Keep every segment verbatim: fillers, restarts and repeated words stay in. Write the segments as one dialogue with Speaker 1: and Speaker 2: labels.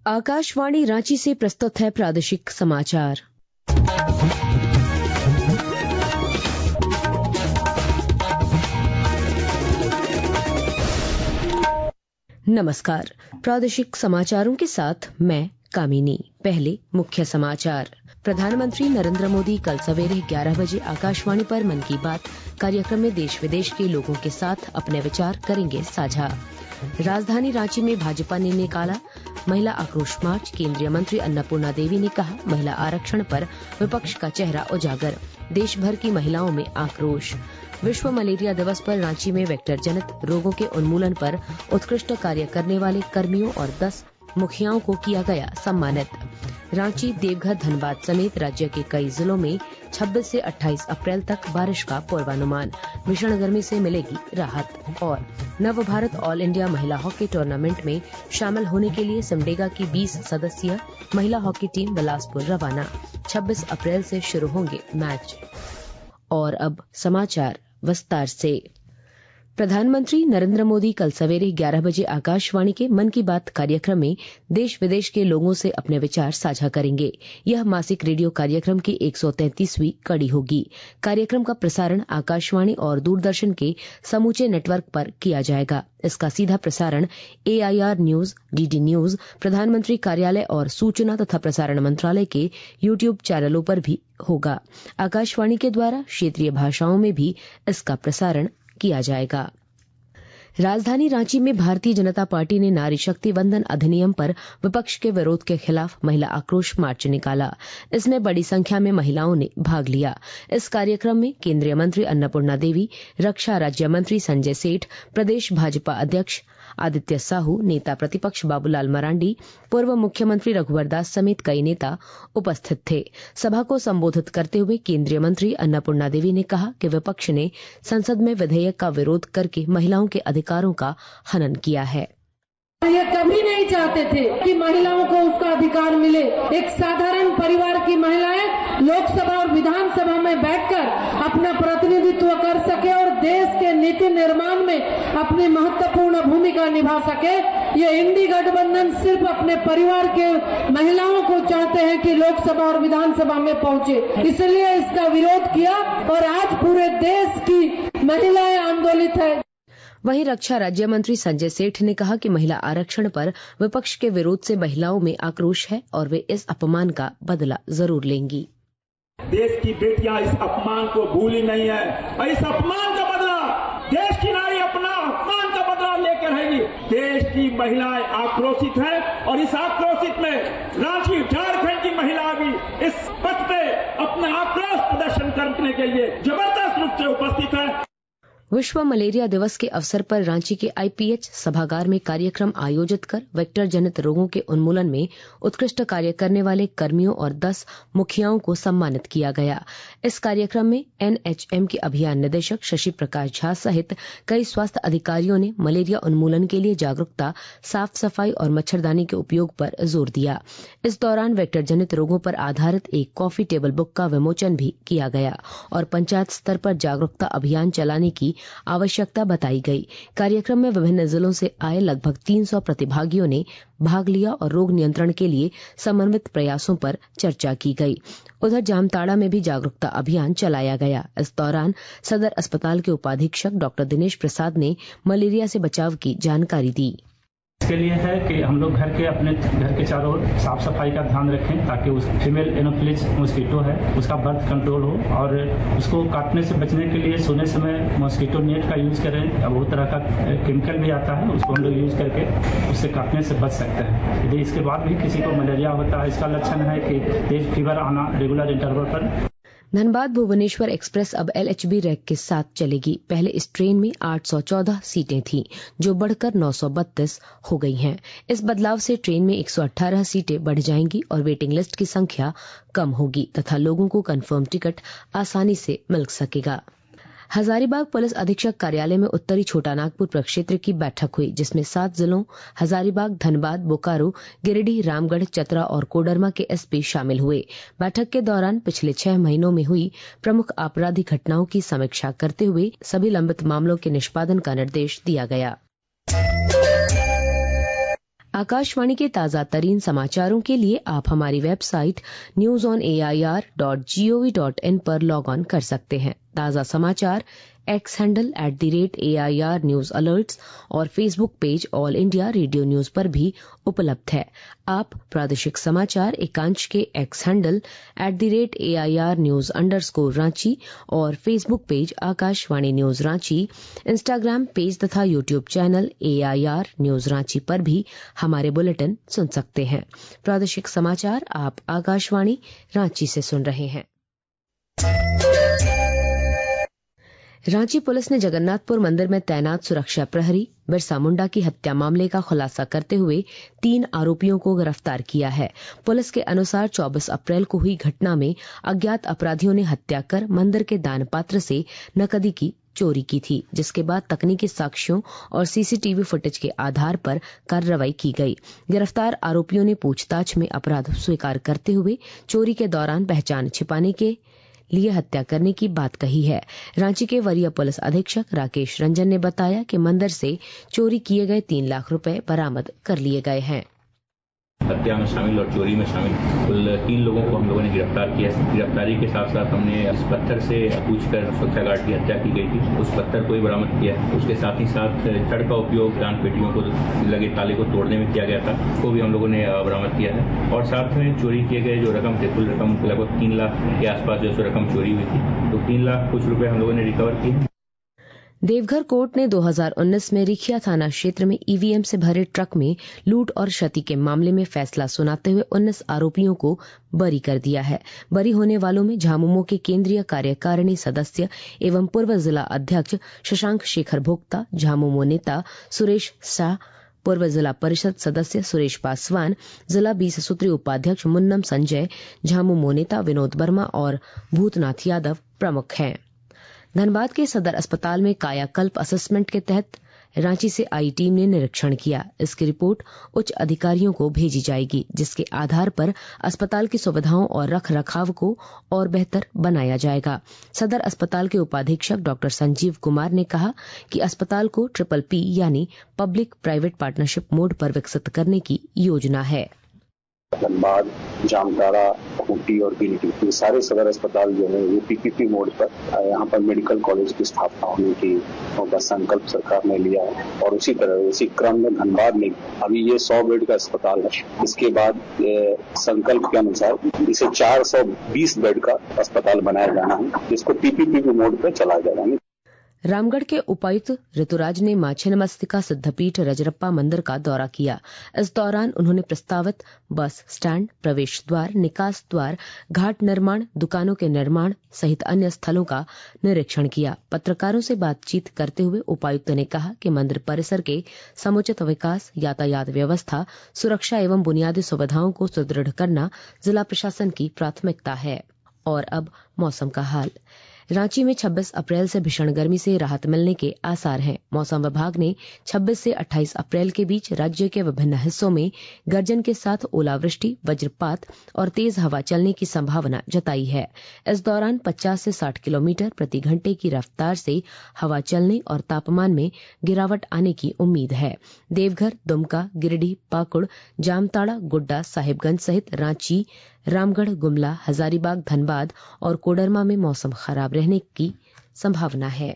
Speaker 1: आकाशवाणी रांची से प्रस्तुत है प्रादेशिक समाचार। नमस्कार, प्रादेशिक समाचारों के साथ मैं कामिनी। पहले मुख्य समाचार। प्रधानमंत्री नरेंद्र मोदी कल सवेरे ग्यारह बजे आकाशवाणी पर मन की बात कार्यक्रम में देश विदेश के लोगों के साथ अपने विचार करेंगे साझा। राजधानी रांची में भाजपा ने निकाला महिला आक्रोश मार्च। केंद्रीय मंत्री अन्नपूर्णा देवी ने कहा, महिला आरक्षण पर विपक्ष का चेहरा उजागर। देश भर की महिलाओं में आक्रोश। विश्व मलेरिया दिवस पर रांची में वेक्टर जनित रोगों के उन्मूलन पर उत्कृष्ट कार्य करने वाले कर्मियों और दस मुखियाओं को किया गया सम्मानित। रांची, देवघर, धनबाद समेत राज्य के कई जिलों में छब्बीस से अट्ठाईस अप्रैल तक बारिश का पूर्वानुमान। भीषण गर्मी से मिलेगी राहत। और नव भारत ऑल इंडिया महिला हॉकी टूर्नामेंट में शामिल होने के लिए सिमडेगा की बीस सदस्यीय महिला हॉकी टीम बिलासपुर रवाना। छब्बीस अप्रैल से शुरू होंगे मैच। और अब समाचार विस्तार से। प्रधानमंत्री नरेंद्र मोदी कल सवेरे ग्यारह बजे आकाशवाणी के मन की बात कार्यक्रम में देश विदेश के लोगों से अपने विचार साझा करेंगे। यह मासिक रेडियो कार्यक्रम की एक सौ तैंतीसवीं कड़ी होगी। कार्यक्रम का प्रसारण आकाशवाणी और दूरदर्शन के समूचे नेटवर्क पर किया जाएगा। इसका सीधा प्रसारण A I R news, D D news, प्रधानमंत्री कार्यालय और सूचना तथा प्रसारण मंत्रालय के यूट्यूब चैनलों पर भी होगा। आकाशवाणी के द्वारा क्षेत्रीय भाषाओं में भी इसका प्रसारण किया जाएगा। राजधानी रांची में भारतीय जनता पार्टी ने नारी शक्ति वंदन अधिनियम पर विपक्ष के विरोध के खिलाफ महिला आक्रोश मार्च निकाला। इसमें बड़ी संख्या में महिलाओं ने भाग लिया। इस कार्यक्रम में केंद्रीय मंत्री अन्नपूर्णा देवी, रक्षा राज्य मंत्री संजय सेठ, प्रदेश भाजपा अध्यक्ष आदित्य साहू, नेता प्रतिपक्ष बाबूलाल मरांडी, पूर्व मुख्यमंत्री रघुवर दास समेत कई नेता उपस्थित थे। सभा को संबोधित करते हुए केंद्रीय मंत्री अन्नपूर्णा देवी ने कहा कि विपक्ष ने संसद में विधेयक का विरोध करके महिलाओं के अधिकारों का हनन किया है।
Speaker 2: ये कभी नहीं चाहते थे कि महिलाओं को उसका अधिकार मिले। एक साधारण परिवार की महिलाएं लोकसभा और विधानसभा में बैठकर अपना प्रतिनिधित्व कर सके और देश के नीति निर्माण में अपनी महत्वपूर्ण भूमिका निभा सके। ये इंडी गठबंधन सिर्फ अपने परिवार के महिलाओं को चाहते हैं कि लोकसभा और विधानसभा में पहुंचे, इसलिए इसका विरोध किया और आज पूरे देश की महिलाएं आंदोलित है।
Speaker 1: वहीं रक्षा राज्य मंत्री संजय सेठ ने कहा कि महिला आरक्षण पर विपक्ष के विरोध से महिलाओं में आक्रोश है और वे इस अपमान का बदला जरूर लेंगी।
Speaker 3: देश की बेटियां इस अपमान को भूली नहीं है और इस अपमान का बदला देश की नारी अपना अपमान का बदला लेकर रहेगी। देश की महिलाएं आक्रोशित है और इस आक्रोशित में रांची, झारखंड की महिला भी इस पथ पे अपना आक्रोश प्रदर्शन करने के लिए जबरदस्त रूप से उपस्थित है।
Speaker 1: विश्व मलेरिया दिवस के अवसर पर रांची के आई पी एच सभागार में कार्यक्रम आयोजित कर वेक्टर जनित रोगों के उन्मूलन में उत्कृष्ट कार्य करने वाले कर्मियों और दस मुखियाओं को सम्मानित किया गया। इस कार्यक्रम में एन एच एम के अभियान निदेशक शशि प्रकाश झा सहित कई स्वास्थ्य अधिकारियों ने मलेरिया उन्मूलन के लिए जागरूकता, साफ सफाई और मच्छरदानी के उपयोग पर जोर दिया। इस दौरान वेक्टर जनित रोगों पर आधारित एक कॉफी टेबल बुक का विमोचन भी किया गया और पंचायत स्तर पर जागरूकता अभियान चलाने की आवश्यकता बताई गई। कार्यक्रम में विभिन्न जिलों से आए लगभग तीन सौ प्रतिभागियों ने भाग लिया और रोग नियंत्रण के लिए समन्वित प्रयासों पर चर्चा की गई। उधर जामताड़ा में भी जागरूकता अभियान चलाया गया। इस दौरान सदर अस्पताल के उपाधीक्षक डॉक्टर दिनेश प्रसाद ने मलेरिया से बचाव की जानकारी दी।
Speaker 4: इसके लिए है कि हम लोग घर के अपने घर के चारों ओर साफ सफाई का ध्यान रखें ताकि उस फीमेल एनोफिलिस मॉस्किटो है उसका बर्थ कंट्रोल हो और उसको काटने से बचने के लिए सोने समय मॉस्किटो नेट का यूज करें। अब बहुत तरह का केमिकल भी आता है, उसको हम लोग यूज करके उससे काटने से बच सकते हैं। यदि इसके बाद भी किसी को मलेरिया होता है, इसका लक्षण है कि तेज फीवर आना रेगुलर इंटरवल पर।
Speaker 1: धनबाद भुवनेश्वर एक्सप्रेस अब एल एच बी रैक के साथ चलेगी। पहले इस ट्रेन में आठ सौ चौदह सीटें थीं, जो बढ़कर नौ सौ बत्तीस हो गई हैं। इस बदलाव से ट्रेन में एक सौ अठारह सीटें बढ़ जाएंगी और वेटिंग लिस्ट की संख्या कम होगी तथा लोगों को कंफर्म टिकट आसानी से मिल सकेगा। हजारीबाग पुलिस अधीक्षक कार्यालय में उत्तरी छोटानागपुर प्रक्षेत्र की बैठक हुई, जिसमें सात जिलों हजारीबाग, धनबाद, बोकारो, गिरिडीह, रामगढ़, चतरा और कोडरमा के एस पी शामिल हुए। बैठक के दौरान पिछले छह महीनों में हुई प्रमुख आपराधिक घटनाओं की समीक्षा करते हुए सभी लंबित मामलों के निष्पादन का निर्देश दिया गया। आकाशवाणी के ताजा तरीन समाचारों के लिए आप हमारी website news on A I R dot G O V dot in पर लॉग ऑन कर सकते हैं। ताजा समाचार X handle at the rate A I R news alerts और Facebook page all India radio news पर भी उपलब्ध है। आप प्रादेशिक समाचार एकांश के X handle at the rate A I R news underscore Ranchi और Facebook page Akashvani news Ranchi, Instagram page तथा YouTube channel A I R news Ranchi पर भी हमारे बुलेटिन सुन सकते हैं। प्रादेशिक समाचार आप आकाशवाणी रांची से सुन रहे हैं। रांची पुलिस ने जगन्नाथपुर मंदिर में तैनात सुरक्षा प्रहरी बिरसा मुंडा की हत्या मामले का खुलासा करते हुए तीन आरोपियों को गिरफ्तार किया है। पुलिस के अनुसार चौबीस अप्रैल को हुई घटना में अज्ञात अपराधियों ने हत्या कर मंदिर के दान पात्र से नकदी की चोरी की थी, जिसके बाद तकनीकी साक्ष्यों और सीसीटीवी फुटेज के आधार पर कार्रवाई की गई। गिरफ्तार आरोपियों ने पूछताछ में अपराध स्वीकार करते हुए चोरी के दौरान पहचान छिपाने के लिए हत्या करने की बात कही है। रांची के वरीय पुलिस अधीक्षक राकेश रंजन ने बताया कि मंदिर से चोरी किए गए तीन लाख रुपए बरामद कर लिए गए हैं।
Speaker 5: हत्या में शामिल और चोरी में शामिल कुल तीन लोगों को हम लोगों ने गिरफ्तार किया। गिरफ्तारी के साथ साथ हमने इस पत्थर से पूछकर सुरक्षा गार्ड की हत्या की गई थी, उस पत्थर को ही बरामद किया। उसके साथ ही साथ छड़ का उपयोग दान पेटियों को लगे ताले को तोड़ने में किया गया था, उसको भी हम लोगों ने बरामद किया है। और साथ में चोरी किए गए जो रकम थे, कुल रकम लगभग तीन लाख के आसपास जो रकम चोरी हुई थी, तो तीन लाख कुछ रुपए हम लोगों ने रिकवर किए।
Speaker 1: देवघर कोर्ट ने दो हज़ार उन्नीस में रिखिया थाना क्षेत्र में ईवीएम से भरे ट्रक में लूट और क्षति के मामले में फैसला सुनाते हुए उन्नीस आरोपियों को बरी कर दिया है। बरी होने वालों में झामुमो के केंद्रीय कार्यकारिणी सदस्य एवं पूर्व जिला अध्यक्ष शशांक शेखर भोक्ता, झामुमो नेता सुरेश शाह, पूर्व जिला परिषद सदस्य सुरेश पासवान, जिला बीस सूत्री उपाध्यक्ष मुन्नम संजय, झामुमो नेता विनोद वर्मा और भूतनाथ यादव प्रमुख हैं। धनबाद के सदर अस्पताल में कायाकल्प असेसमेंट के तहत रांची से आई टीम ने निरीक्षण किया। इसकी रिपोर्ट उच्च अधिकारियों को भेजी जाएगी, जिसके आधार पर अस्पताल की सुविधाओं और रख रखाव को और बेहतर बनाया जाएगा। सदर अस्पताल के उपाधीक्षक डॉक्टर संजीव कुमार ने कहा कि अस्पताल को ट्रिपल पी यानी पब्लिक प्राइवेट पार्टनरशिप मोड पर विकसित करने की योजना है।
Speaker 6: धनबाद, जामताड़ा, खूंटी और गिरिडीह ये सारे सदर अस्पताल जो है वो पीपीपी मोड पर यहाँ पर मेडिकल कॉलेज की स्थापना होने की का संकल्प सरकार ने लिया है। और उसी तरह उसी क्रम में धनबाद में अभी ये सौ बेड का अस्पताल है। इसके बाद संकल्प के अनुसार इसे चार सौ बीस बेड का अस्पताल बनाया जाना है, जिसको पीपीपी मोड पर चलाया जाना है।
Speaker 1: रामगढ़ के उपायुक्त ऋतुराज ने मां छिन्नमस्तिका सिद्धपीठ रजरप्पा मंदिर का दौरा किया। इस दौरान उन्होंने प्रस्तावित बस स्टैंड, प्रवेश द्वार, निकास द्वार, घाट निर्माण, दुकानों के निर्माण सहित अन्य स्थलों का निरीक्षण किया। पत्रकारों से बातचीत करते हुए उपायुक्त ने कहा कि मंदिर परिसर के समुचित विकास, यातायात व्यवस्था, सुरक्षा एवं बुनियादी सुविधाओं को सुदृढ़ करना जिला प्रशासन की प्राथमिकता है। और अब मौसम का हाल। रांची में छब्बीस अप्रैल से भीषण गर्मी से राहत मिलने के आसार हैं। मौसम विभाग ने छब्बीस से अट्ठाईस अप्रैल के बीच राज्य के विभिन्न हिस्सों में गर्जन के साथ ओलावृष्टि, वज्रपात और तेज हवा चलने की संभावना जताई है। इस दौरान पचास से साठ किलोमीटर प्रति घंटे की रफ्तार से हवा चलने और तापमान में गिरावट आने की उम्मीद है। देवघर, दुमका, गिरिडीह, पाकुड़, जामताड़ा, गोड्डा, साहिबगंज सहित रांची, रामगढ़, गुमला, हजारीबाग, धनबाद और कोडरमा में मौसम खराब रहने की संभावना है।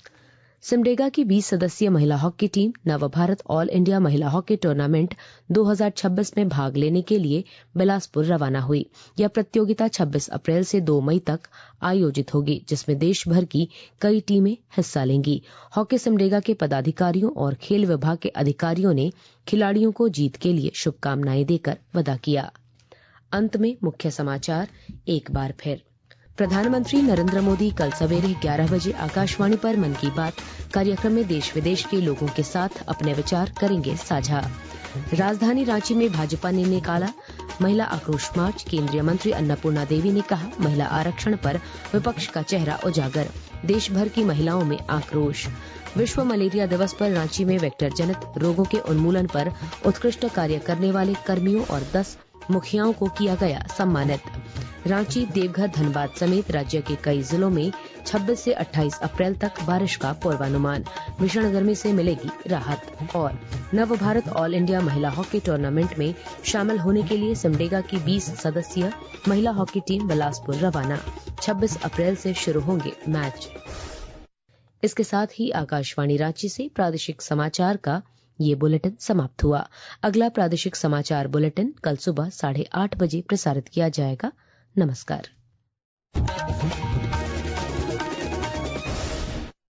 Speaker 1: सिमडेगा की बीस सदस्यीय महिला hockey team Navbharat all India महिला हॉकी टूर्नामेंट दो हज़ार छब्बीस में भाग लेने के लिए बिलासपुर रवाना हुई। यह प्रतियोगिता छब्बीस अप्रैल से दो मई तक आयोजित होगी, जिसमें देश भर की कई टीमें हिस्सा लेंगी। हॉकी सिमडेगा के पदाधिकारियों और खेल विभाग के अधिकारियों ने खिलाड़ियों को जीत के लिए शुभकामनाएं देकर विदा किया। अंत में मुख्य समाचार एक बार फिर। प्रधानमंत्री नरेंद्र मोदी कल सवेरे ग्यारह बजे आकाशवाणी पर मन की बात कार्यक्रम में देश विदेश के लोगों के साथ अपने विचार करेंगे साझा। राजधानी रांची में भाजपा ने निकाला महिला आक्रोश मार्च। केंद्रीय मंत्री अन्नपूर्णा देवी ने कहा, महिला आरक्षण पर विपक्ष का चेहरा उजागर। देश भर की महिलाओं में आक्रोश। विश्व मलेरिया दिवस पर रांची में वेक्टर जनित रोगों के उन्मूलन पर उत्कृष्ट कार्य करने वाले कर्मियों और दस मुखियाओं को किया गया सम्मानित। रांची, देवघर, धनबाद समेत राज्य के कई जिलों में छब्बीस से अट्ठाईस अप्रैल तक बारिश का पूर्वानुमान। भीषण गर्मी से मिलेगी राहत। और नव भारत ऑल इंडिया महिला हॉकी टूर्नामेंट में शामिल होने के लिए सिमडेगा की बीस सदस्यीय महिला हॉकी टीम बिलासपुर रवाना। छब्बीस अप्रैल से शुरू होंगे मैच। इसके साथ ही आकाशवाणी रांची से प्रादेशिक समाचार का ये बुलेटिन समाप्त हुआ। अगला प्रादेशिक समाचार बुलेटिन कल सुबह साढ़े आठ बजे प्रसारित किया जाएगा। नमस्कार।